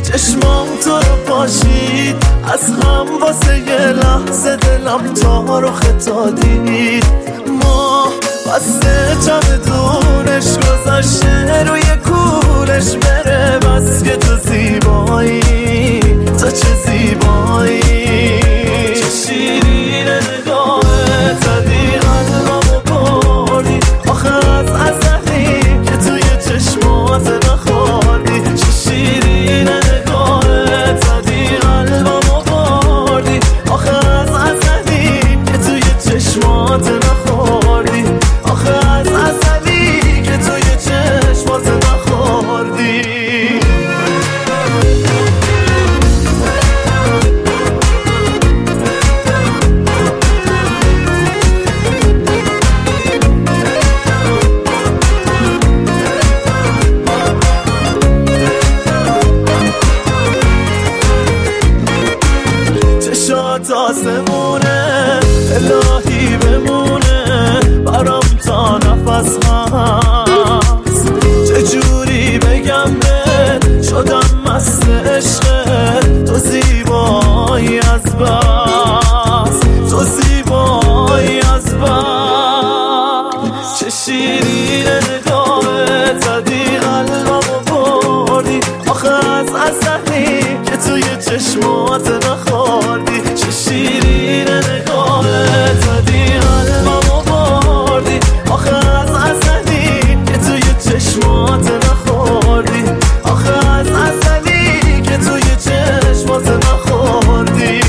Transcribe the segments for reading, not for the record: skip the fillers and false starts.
چشمام تو رو پاشید، از هم واسه یه لحظه دلم تا رو خطادید. ما بسته چمدونش گذاشته روی کولش بره، بس که تو زیبایی، تو چه زیبایی. چه شیرینه نگاهت، زدی قلبمو بردی، آخه از ازلی که توی چشمات نخوردی. چه شیرینه نگاهت، زدی قلبمو بردی، آخه از ازلی که توی چشمات نخوردی، آخه از ازلی که توی چشمات نخوردی. چشات آسمونه، الهی بمونه برام تا نفس هست. چجوری بگم بهت شدم مست عشقت، تو زیبایی از بس، تو زیبایی از بس. چه شیرینه نگاهت، زدی قلبمو بردی، آخه از ازلی که توی چشمات نخوردی. چه شیرینه نگاهت، زدی قلبمو بردی، آخه از ازلی که توی چشمات نخوردی، آخه از ازلی که توی چشمات نخوردی.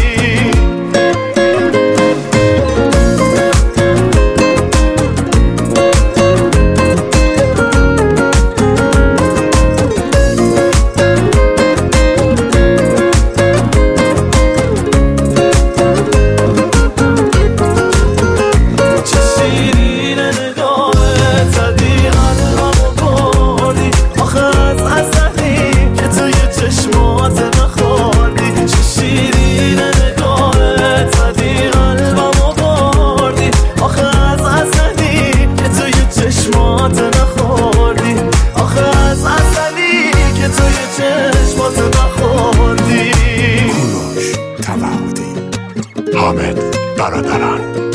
چشمات نخوردی. کوروش توحیدی، حامد برادران.